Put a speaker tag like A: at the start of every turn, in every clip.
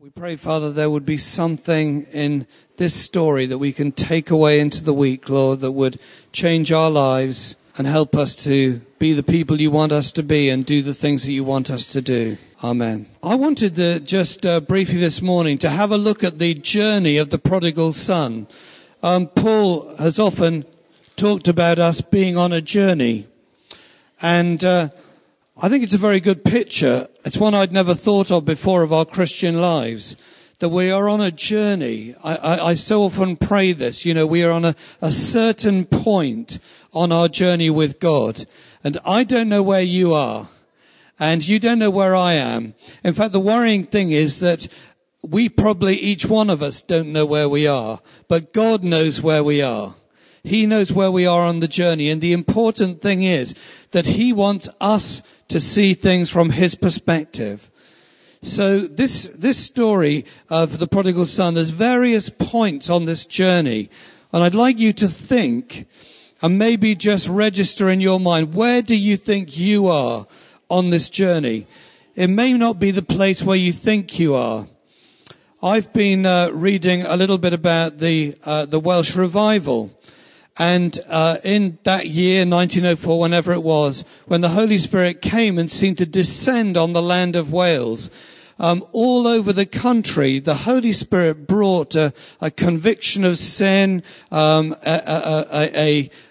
A: We pray, Father, there would be something in this story that we can take away into the week, Lord, that would change our lives and help us to be the people you want us to be and do the things that you want us to do. Amen. I wanted to just briefly this morning to have a look at the journey of the prodigal son. Paul has often talked about us being on a journey. And I think it's a very good picture. It's one I'd never thought of before of our Christian lives, that we are on a journey. I so often pray this, we are on a certain point on our journey with God. And I don't know where you are, and you don't know where I am. In fact, the worrying thing is that we probably, each one of us, don't know where we are, but God knows where we are. He knows where we are on the journey, and the important thing is that He wants us to see things from His perspective. So this story of the prodigal son, there's various points on this journey, and I'd like you to think and maybe just register in your mind, where do you think you are on this journey? It may not be the place where you think you are. I've been reading a little bit about the Welsh revival. And in that year, 1904, whenever it was, when the Holy Spirit came and seemed to descend on the land of Wales, all over the country, the Holy Spirit brought a conviction of sin, a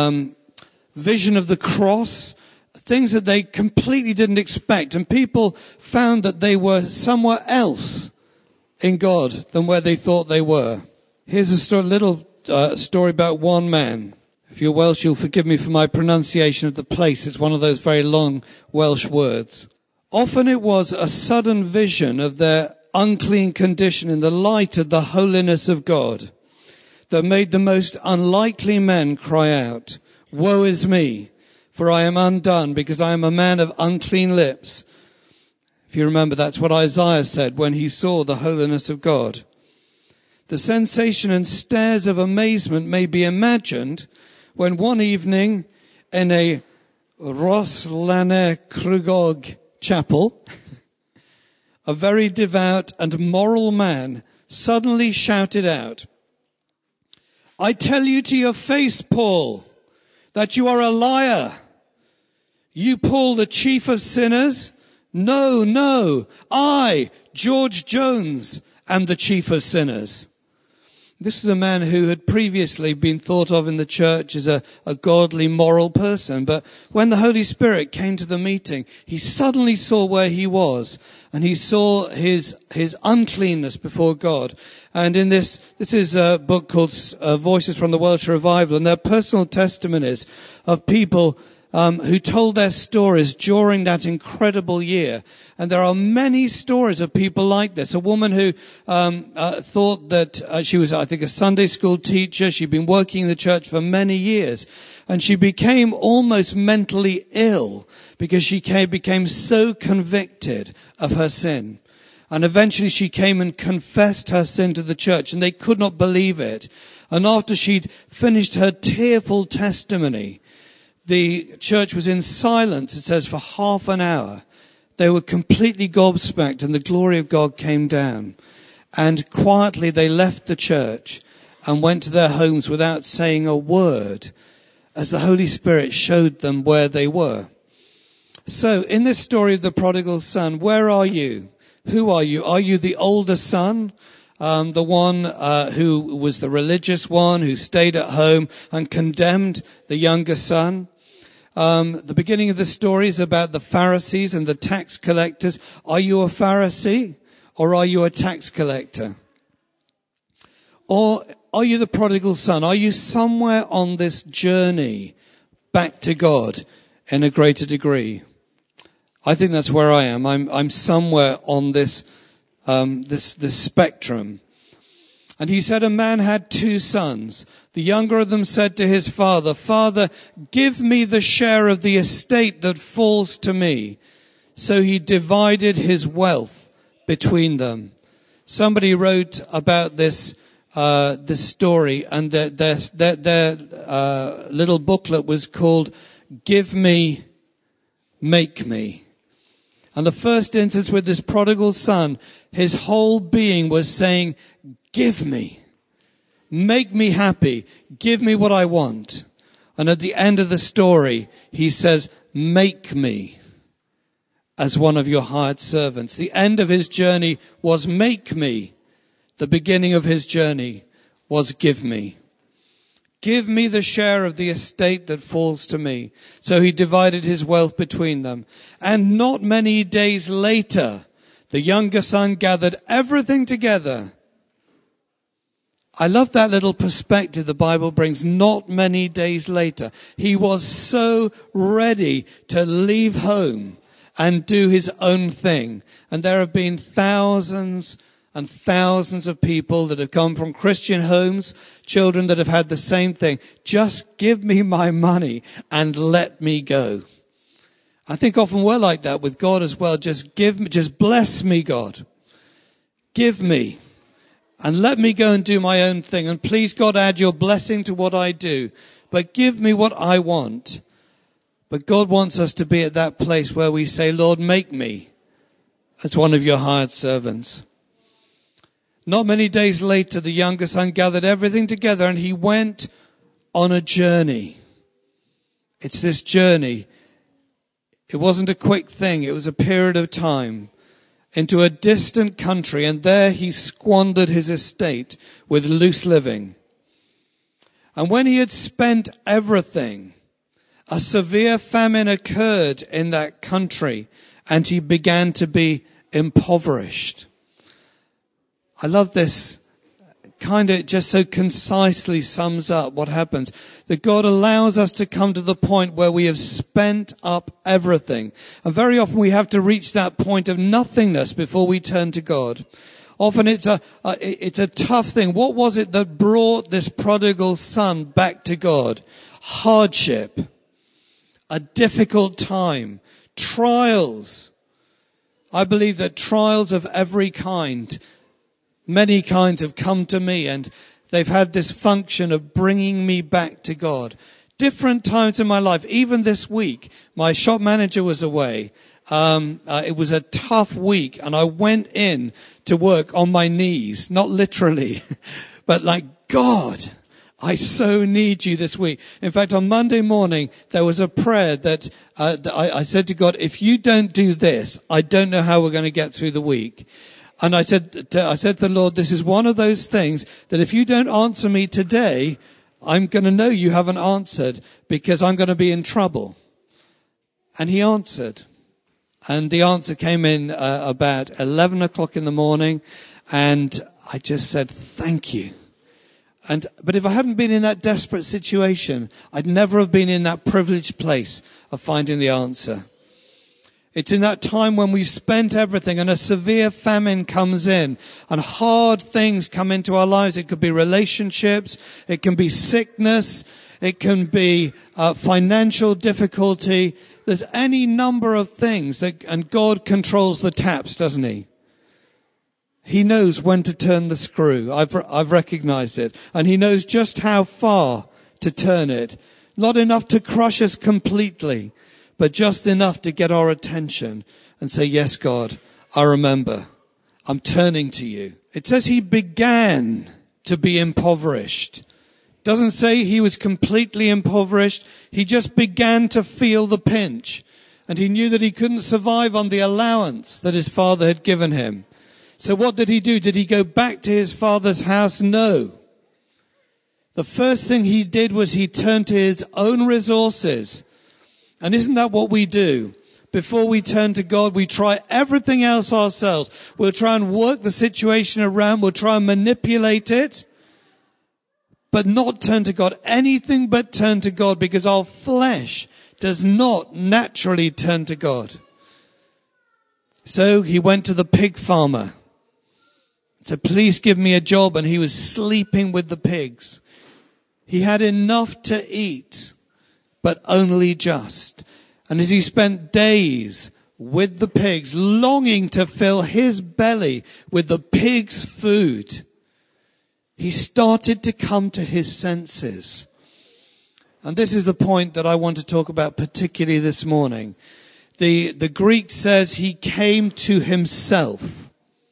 A: vision of the cross, things that they completely didn't expect. And people found that they were somewhere else in God than where they thought they were. Here's a little story about one man. If you're Welsh, you'll forgive me for my pronunciation of the place. It's one of those very long Welsh words. Often it was a sudden vision of their unclean condition in the light of the holiness of God that made the most unlikely men cry out, "Woe is me, for I am undone, because I am a man of unclean lips." If you remember, that's what Isaiah said when he saw the holiness of God. The sensation and stares of amazement may be imagined when one evening in a Roslanna Crugog chapel, a very devout and moral man suddenly shouted out, "I tell you to your face, Paul, that you are a liar. You, Paul, the chief of sinners? No, I, George Jones, am the chief of sinners." This was a man who had previously been thought of in the church as a godly, moral person. But when the Holy Spirit came to the meeting, he suddenly saw where he was. And he saw his uncleanness before God. And in this is a book called Voices from the Welsh Revival. And they're personal testimonies of people who told their stories during that incredible year. And there are many stories of people like this. A woman who thought that she was, I think, a Sunday school teacher. She'd been working in the church for many years. And she became almost mentally ill because she became so convicted of her sin. And eventually she came and confessed her sin to the church, and they could not believe it. And after she'd finished her tearful testimony, the church was in silence, it says, for half an hour. They were completely gobsmacked, and the glory of God came down. And quietly they left the church and went to their homes without saying a word, as the Holy Spirit showed them where they were. So in this story of the prodigal son, where are you? Who are you? Are you the older son? The one who was the religious one, who stayed at home and condemned the younger son? The beginning of the story is about the Pharisees and the tax collectors. Are you a Pharisee, or are you a tax collector? Or are you the prodigal son? Are you somewhere on this journey back to God in a greater degree? I think that's where I am. I'm somewhere on this spectrum. And he said, a man had two sons. The younger of them said to his father, "Father, give me the share of the estate that falls to me." So he divided his wealth between them. Somebody wrote about this story, and their little booklet was called "Give Me, Make Me." And the first instance with this prodigal son, his whole being was saying, give me. Make me happy. Give me what I want. And at the end of the story, he says, make me as one of your hired servants. The end of his journey was make me. The beginning of his journey was give me. Give me the share of the estate that falls to me. So he divided his wealth between them. And not many days later, the younger son gathered everything together. I love that little perspective the Bible brings. Not many days later. He was so ready to leave home and do his own thing. And there have been thousands and thousands of people that have come from Christian homes, children that have had the same thing. Just give me my money and let me go. I think often we're like that with God as well. Just bless me, God. Give me. And let me go and do my own thing. And please, God, add your blessing to what I do. But give me what I want. But God wants us to be at that place where we say, Lord, make me as one of your hired servants. Not many days later, the younger son gathered everything together and he went on a journey. It's this journey. It wasn't a quick thing. It was a period of time into a distant country. And there he squandered his estate with loose living. And when he had spent everything, a severe famine occurred in that country and he began to be impoverished. I love this, kind of just so concisely sums up what happens. That God allows us to come to the point where we have spent up everything. And very often we have to reach that point of nothingness before we turn to God. Often it's a tough thing. What was it that brought this prodigal son back to God? Hardship, a difficult time, trials. I believe that trials of every kind, many kinds, have come to me and they've had this function of bringing me back to God. Different times in my life, even this week, my shop manager was away. It was a tough week and I went in to work on my knees, not literally, but like, God, I so need you this week. In fact, on Monday morning, there was a prayer that I said to God, if you don't do this, I don't know how we're going to get through the week. And I said to the Lord, this is one of those things that if you don't answer me today, I'm going to know you haven't answered because I'm going to be in trouble. And he answered. And the answer came in about 11 o'clock in the morning. And I just said, thank you. But if I hadn't been in that desperate situation, I'd never have been in that privileged place of finding the answer. It's in that time when we've spent everything and a severe famine comes in and hard things come into our lives. It could be relationships. It can be sickness. It can be financial difficulty. There's any number of things and God controls the taps, doesn't he? He knows when to turn the screw. I've recognized it. And he knows just how far to turn it. Not enough to crush us completely, but just enough to get our attention and say, yes, God, I remember. I'm turning to you. It says he began to be impoverished. Doesn't say he was completely impoverished. He just began to feel the pinch. And he knew that he couldn't survive on the allowance that his father had given him. So what did he do? Did he go back to his father's house? No. The first thing he did was he turned to his own resources. And isn't that what we do? Before we turn to God, we try everything else ourselves. We'll try and work the situation around. We'll try and manipulate it. But not turn to God. Anything but turn to God, because our flesh does not naturally turn to God. So he went to the pig farmer. Said, please give me a job. And he was sleeping with the pigs. He had enough to eat, but only just. And as he spent days with the pigs, longing to fill his belly with the pigs' food, he started to come to his senses. And this is the point that I want to talk about particularly this morning. The Greek says he came to himself.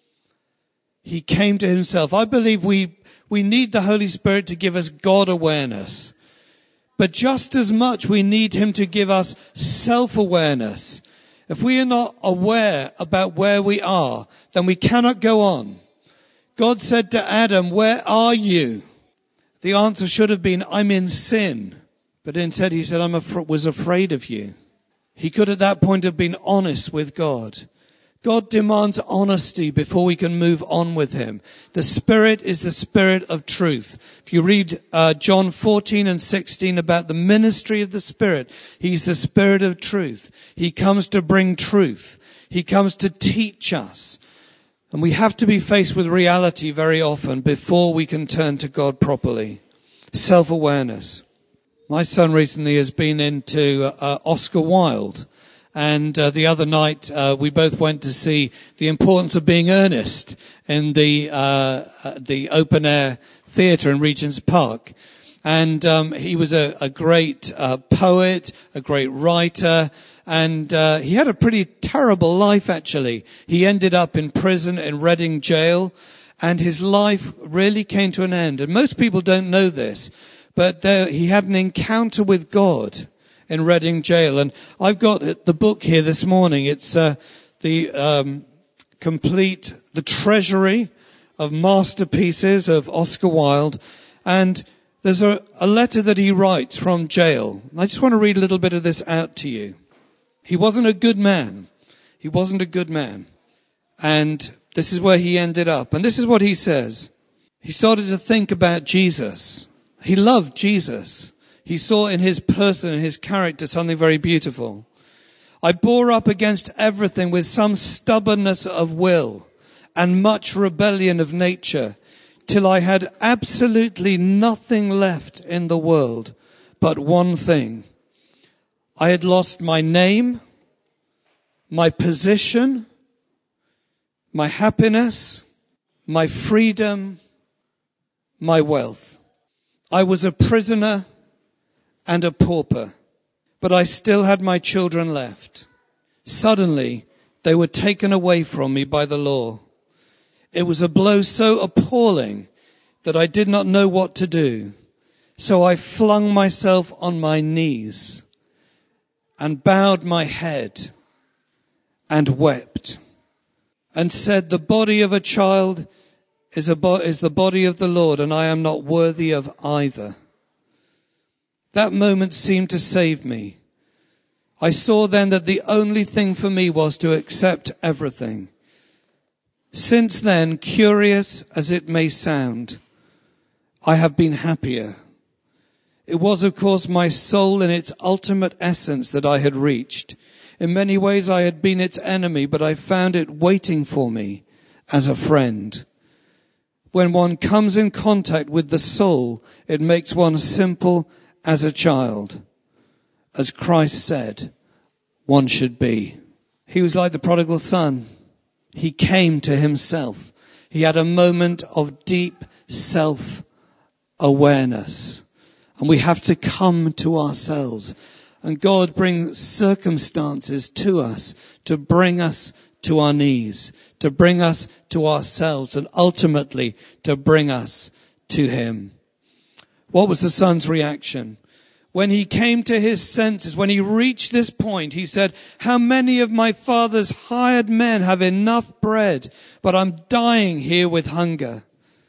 A: He came to himself. I believe we need the Holy Spirit to give us God awareness. But just as much we need him to give us self-awareness. If we are not aware about where we are, then we cannot go on. God said to Adam, "Where are you?" The answer should have been, "I'm in sin." But instead he said, was afraid of you. He could at that point have been honest with God. God demands honesty before we can move on with him. The Spirit is the Spirit of truth. If you read John 14 and 16 about the ministry of the Spirit, he's the Spirit of truth. He comes to bring truth. He comes to teach us. And we have to be faced with reality very often before we can turn to God properly. Self-awareness. My son recently has been into Oscar Wilde. And the other night, we both went to see The Importance of Being Earnest in the open air theatre in Regent's Park. And he was a great poet, a great writer, and he had a pretty terrible life, actually. He ended up in prison in Reading Jail, and his life really came to an end. And most people don't know this, but he had an encounter with God in Reading Jail. And I've got the book here this morning. It's the treasury of masterpieces of Oscar Wilde. And there's a letter that he writes from jail. I just want to read a little bit of this out to you. He wasn't a good man. He wasn't a good man. And this is where he ended up. And this is what he says. He started to think about Jesus. He loved Jesus. He saw in his person and his character something very beautiful. I bore up against everything with some stubbornness of will and much rebellion of nature, till I had absolutely nothing left in the world but one thing. I had lost my name, my position, my happiness, my freedom, my wealth. I was a prisoner and a pauper, but I still had my children left. Suddenly, they were taken away from me by the law. It was a blow so appalling that I did not know what to do. So I flung myself on my knees and bowed my head and wept and said, the body of a child is the body of the Lord, and I am not worthy of either. That moment seemed to save me. I saw then that the only thing for me was to accept everything. Since then, curious as it may sound, I have been happier. It was, of course, my soul in its ultimate essence that I had reached. In many ways, I had been its enemy, but I found it waiting for me as a friend. When one comes in contact with the soul, it makes one simple as a child. As Christ said, one should be. He was like the prodigal son. He came to himself. He had a moment of deep self-awareness. And we have to come to ourselves. And God brings circumstances to us to bring us to our knees, to bring us to ourselves, and ultimately to bring us to him. What was the son's reaction? When he came to his senses, when he reached this point, he said, how many of my father's hired men have enough bread, but I'm dying here with hunger.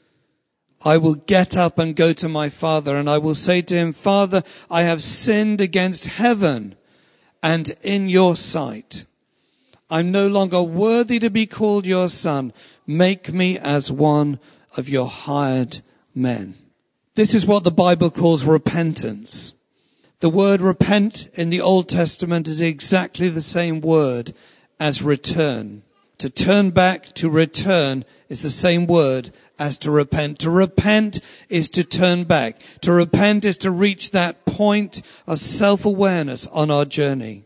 A: I will get up and go to my father, and I will say to him, Father, I have sinned against heaven and in your sight. I'm no longer worthy to be called your son. Make me as one of your hired men. This is what the Bible calls repentance. The word repent in the Old Testament is exactly the same word as return. To turn back, to return, is the same word as to repent. To repent is to turn back. To repent is to reach that point of self-awareness on our journey.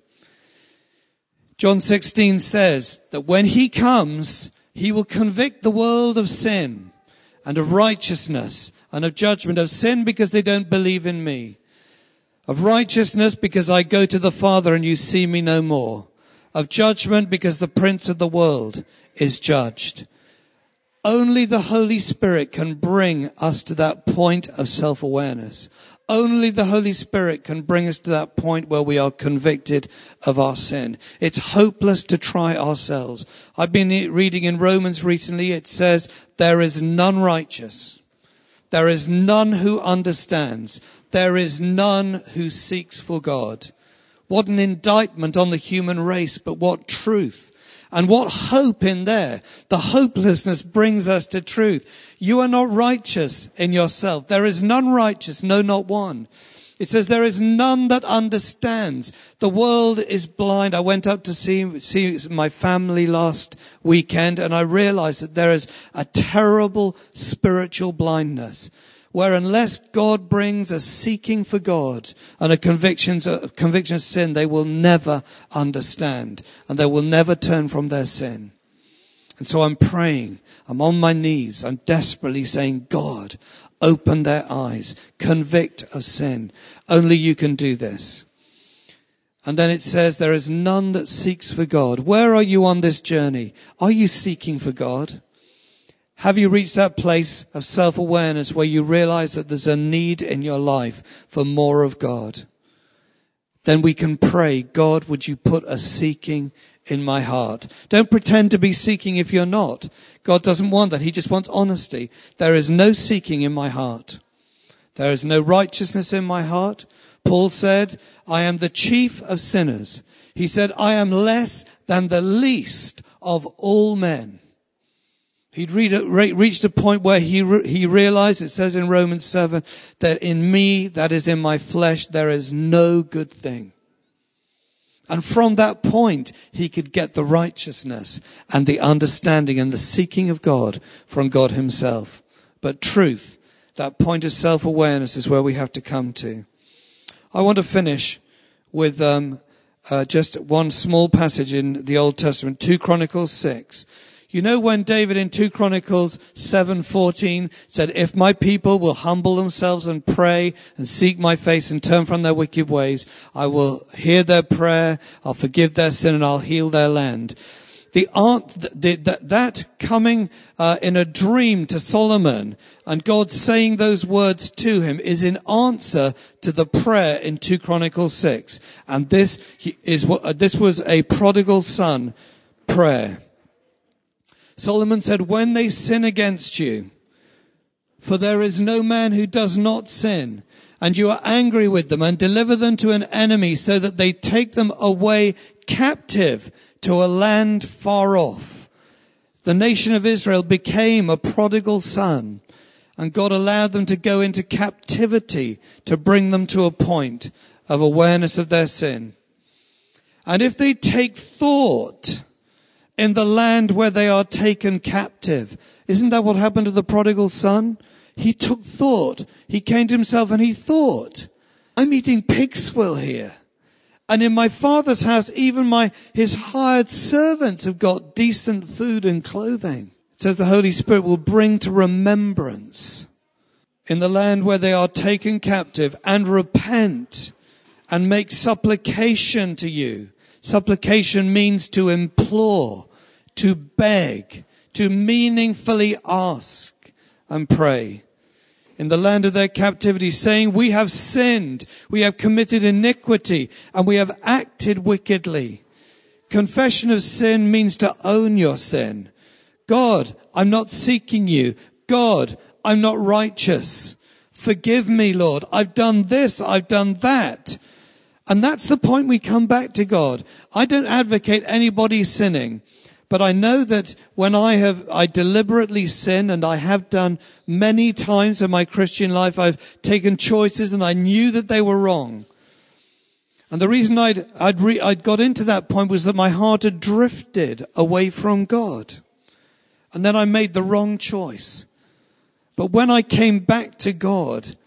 A: John 16 says that when he comes, he will convict the world of sin and of righteousness and of judgment. Of sin because they don't believe in me. Of righteousness because I go to the Father and you see me no more. of judgment because the prince of the world is judged. Only the Holy Spirit can bring us to that point of self-awareness. Only the Holy Spirit can bring us to that point where we are convicted of our sin. It's hopeless to try ourselves. I've been reading in Romans recently. It says, there is none righteous. There is none who understands. There is none who seeks for God. What an indictment on the human race, but what truth. And what hope in there. The hopelessness brings us to truth. You are not righteous in yourself. There is none righteous, no, not one. It says there is none that understands. The world is blind. I went up to see my family last weekend, and I realized that there is a terrible spiritual blindness where unless God brings a seeking for God and a conviction of sin, they will never understand and they will never turn from their sin. And so I'm praying, I'm on my knees, I'm desperately saying, God, open their eyes, convict of sin. Only you can do this. And then it says, there is none that seeks for God. Where are you on this journey? Are you seeking for God? Have you reached that place of self-awareness where you realize that there's a need in your life for more of God? Then we can pray, God, would you put a seeking in my heart? Don't pretend to be seeking if you're not. God doesn't want that. He just wants honesty. There is no seeking in my heart. There is no righteousness in my heart. Paul said, I am the chief of sinners. He said, I am less than the least of all men. He'd reached a point where he realized, it says in Romans 7, that in me, that is in my flesh, there is no good thing. And from that point, he could get the righteousness and the understanding and the seeking of God from God himself. But truth, that point of self-awareness is where we have to come to. I want to finish with just one small passage in the Old Testament, 2 Chronicles 6. You know when David in 2 Chronicles 7:14 said, if my people will humble themselves and pray and seek my face and turn from their wicked ways, I will hear their prayer, I'll forgive their sin, and I'll heal their land. That coming in a dream to Solomon and God saying those words to him is in answer to the prayer in 2 Chronicles 6. And this was a prodigal son prayer. Solomon said, when they sin against you, for there is no man who does not sin, and you are angry with them and deliver them to an enemy so that they take them away captive to a land far off. The nation of Israel became a prodigal son, and God allowed them to go into captivity to bring them to a point of awareness of their sin. And if they take thought in the land where they are taken captive. Isn't that what happened to the prodigal son? He took thought. He came to himself and he thought, I'm eating pig swill here. And in my father's house, even his hired servants have got decent food and clothing. It says the Holy Spirit will bring to remembrance in the land where they are taken captive and repent and make supplication to you. Supplication means to implore, to beg, to meaningfully ask and pray. In the land of their captivity, saying, we have sinned, we have committed iniquity, and we have acted wickedly. Confession of sin means to own your sin. God, I'm not seeking you. God, I'm not righteous. Forgive me, Lord. I've done this, I've done that. And that's the point we come back to God. I don't advocate anybody sinning, but I know that when I deliberately sin, and I have done many times in my Christian life, I've taken choices and I knew that they were wrong. And the reason I'd got into that point was that my heart had drifted away from God. And then I made the wrong choice. But when I came back to God,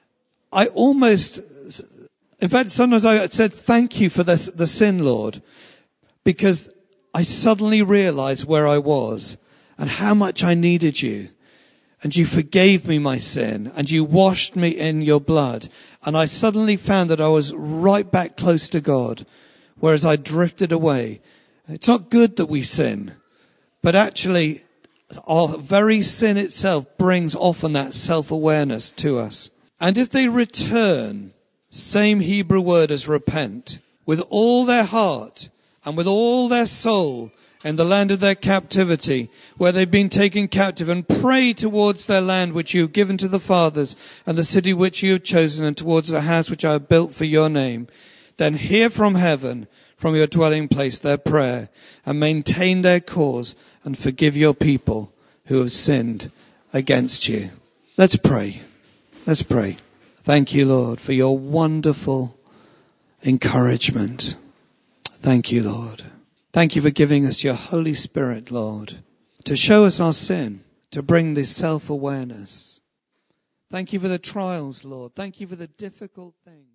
A: in fact, sometimes I said, thank you for the sin, Lord, because I suddenly realized where I was and how much I needed you. And you forgave me my sin and you washed me in your blood. And I suddenly found that I was right back close to God, whereas I drifted away. It's not good that we sin, but actually our very sin itself brings often that self-awareness to us. And if they return, same Hebrew word as repent, with all their heart and with all their soul in the land of their captivity, where they've been taken captive, and pray towards their land which you have given to the fathers, and the city which you have chosen, and towards the house which I have built for your name, then hear from heaven, from your dwelling place, their prayer, and maintain their cause, and forgive your people who have sinned against you. Let's pray. Let's pray. Thank you, Lord, for your wonderful encouragement. Thank you, Lord. Thank you for giving us your Holy Spirit, Lord, to show us our sin, to bring this self-awareness. Thank you for the trials, Lord. Thank you for the difficult things.